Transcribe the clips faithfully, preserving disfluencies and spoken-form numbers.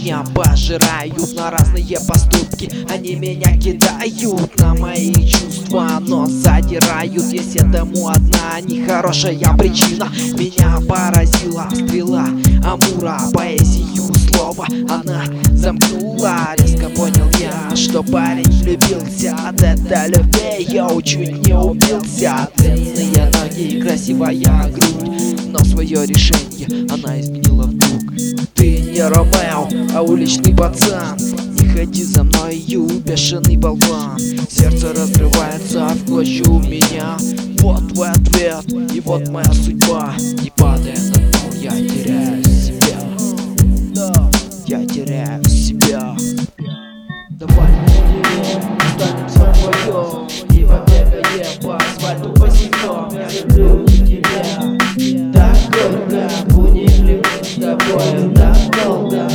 меня пожирают на разные поступки. Они меня кидают на мои чувства, но задирают. Есть этому одна нехорошая причина. Меня поразила стрела Амура, поэзию слова она замкнула. Резко понял я, что парень влюбился. От этой любви я чуть не убился. Длинные ноги и красивая грудь, но свое решение она изменила вдруг. Ты не Ромео, а уличный пацан. Не ходи за мною, бешеный болван. Сердце разрывается в клочья у меня. Вот твой ответ, и вот моя судьба. Не падая на дно, я теряю себя. Я теряю себя. Давай станем вдвоем и побегаем по асфальту босиком. Я люблю тебя так горько, будем ли мы с тобой так долго.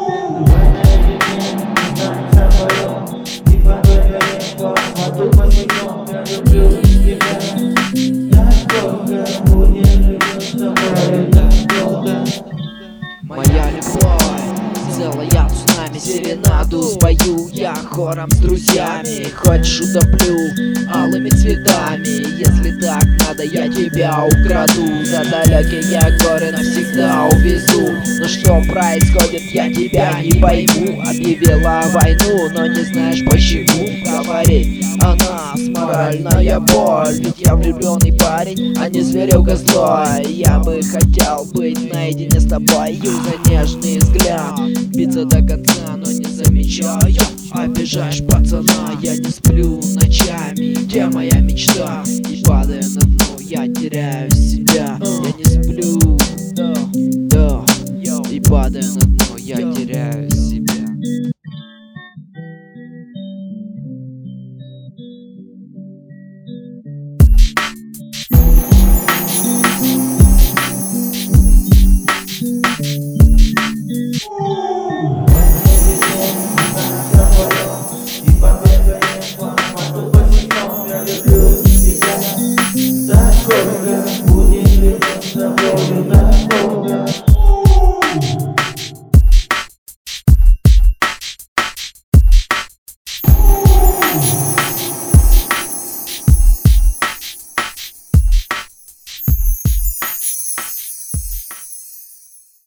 Моя любовь целая цунами, серенаду спою я хором с друзьями. Хочешь, утоплю алыми цветами. Если так надо, я тебя украду. За далекие горы навсегда увезу. Но что происходит, я тебя не пойму. Объявила войну, но не знаешь почему. Говорит она, моральная боль. Ведь я влюбленный парень, а не зверюга злой. Я бы хотел быть наедине с тобой за нежный взгляд, биться до конца, но не замечаю. Обижаешь пацана, я не сплю ночами. Где моя мечта? И падая на дно, я теряю себя. Я не сплю, да, и падая на дно, я теряю себя. Будет ли с тобой